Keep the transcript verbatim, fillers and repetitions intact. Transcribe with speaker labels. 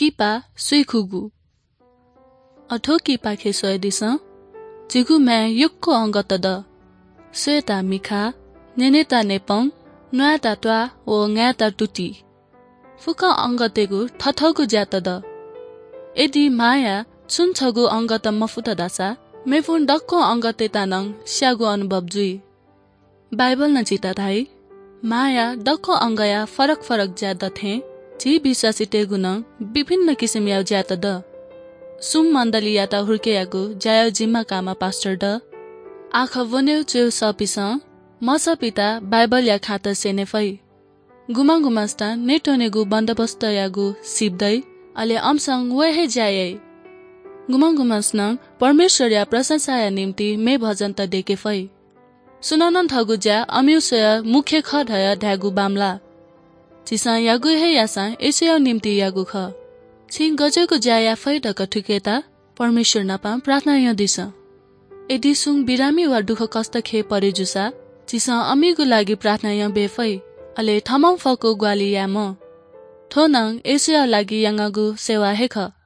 Speaker 1: kipa suikugu. Atho kipa kesoe disa. Jigu me yukko angatada. Sueta mika. Neneta nepang. Nuata toa o ngata tuti. Fuka angategu thathagu jatada. Edi maya chunchagu angata mafutadasa. Mefun dakko angate tanang syagu अनुभव जुई. Bible न चिता Thai. माया dakko angaya फरक फरक ज्यादा थे. जी विश्वासी टेगुन विभिन्न किसिम याउ ज्यादा द. सुम मण्डली याता हुर्केयागु जायो जिम्मा कामा पास्टर द. आखा वन्यौ चेउ सपिसा. मसा पिता बाइबल या खाता सेने फै. गुमा गुमास्ता नेटोनेगु बन्दोबस्त यागु सिप्दै. अले अमसंग वेहे जाये. गुमा गुमास्न परमेश्वर या प्रशंसा या निम्ति मे भजन त देके फै. सुननन थगु ज्या अम्युसय मुख्य खडय ढ्यागु बामला. चिसा यागु हे यासा एसय निम्ति यागु ख. छि गजको ज्या या फै ढक ठुकेता परमेश्वर नपा प्रार्थना य दिस. एदि सुङ बिरामी वा दुख कष्ट खे परे जुसा चिसा अमिगु लागि प्रार्थना य बेफै. अले थमम फको ग्वाली या म. थोनङ एसय लागि यांगगु सेवा हे ख.